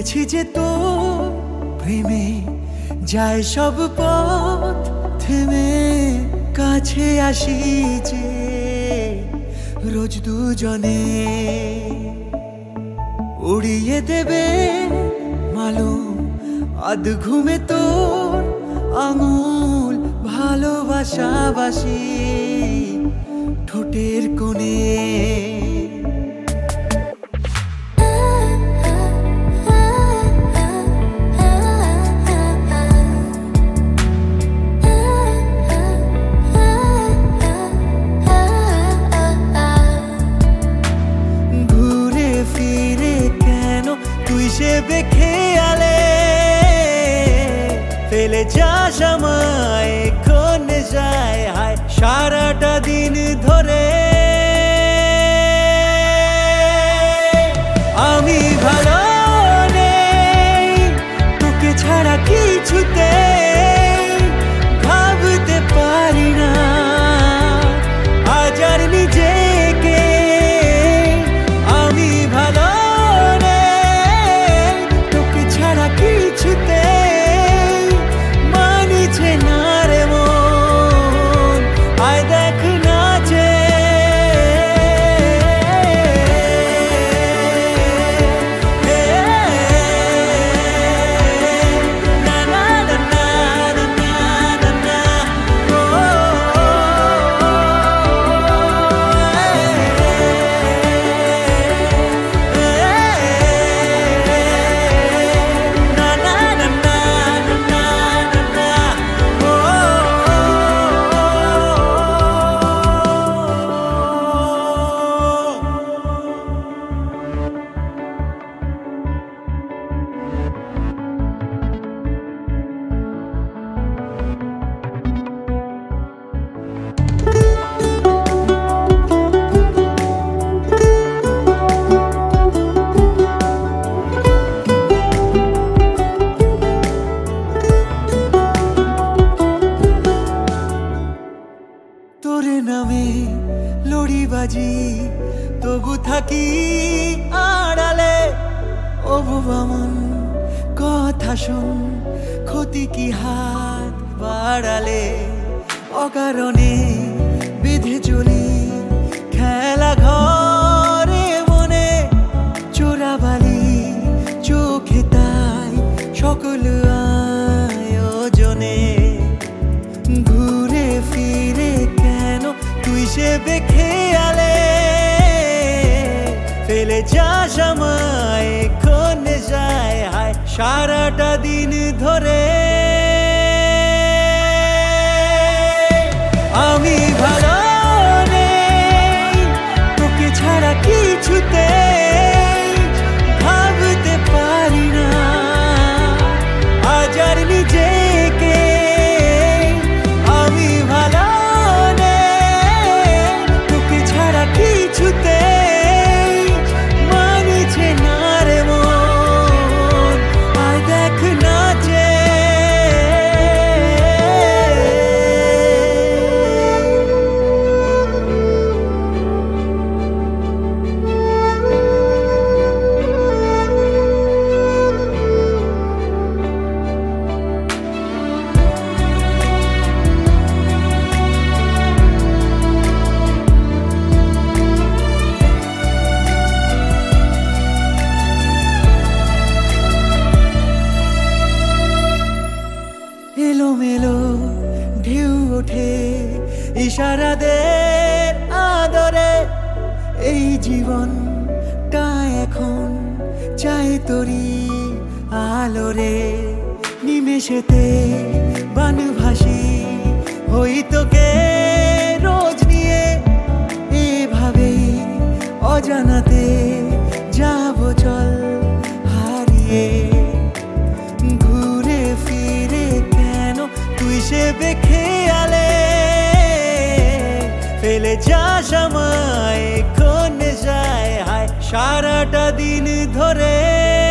বুঝেছি যে তোর প্রেমে যায় সব পথ থেমে, কাছে আসি যে রোজ দুজনে, উড়িয়ে দেবে মালুম আধ ঘুমে তোর আঙুল ভালোবাসাবাসি ঠোঁটের কোণে। ঘুরে ফিরে কেন তুই সে বেখেয়ালে ফেলে যাস আমায়, কোনে যায় হায় সারাটা দিন ধরে। আমি ভালো নেই তোকে ছাড়া কিছুতে, ভাবতে পারি না আজ আর নিজেকে। আমি ভালো নেই তোকে ছাড়া কিছুতে, মানিছে না রে মন, আয় দেখ নাচে। না না না না না না না, ও না না না না না না, ও তোর নামে লড়ি বাজি তবু থাকি আড়ালে। ও বামন কথা শোন, ক্ষতি কি হাত বাড়ালে, অকারণে বেঁধে চলি খেলা ঘরে মনে, চোরাবালি চোখে তাই সকল আয়োজনে। ঘুরে ফিরে কেন তুই সে বেখেয়ালে ফেলে যাস আমায়, কোনে যায় হায় সারাটা দিন ধরে। আমি ভালো নেই তোকে ছাড়া কিছুতে, ভাবতে পারি না আজ আর নিজেকে। আমি ভালো নেই তোকে ছাড়া কিছুতে, মানিছে না রে মন, আয় দেখ নাচে। এলোমেলো ঢেউ ওঠে ইশারাদের আদরে, এই জীবনটা এখন চাই তোরি আলোরে। নিমেষেতে বানভাসি হই তোকে রোজ নিয়ে, এভাবেই অজানাতে যাব চল হারিয়ে। ঘুরে ফিরে কেন তুই সে বেখেয়ালে ফেলে যাস আমায়, কোনে যায় হায় সারাটা দিন ধরে।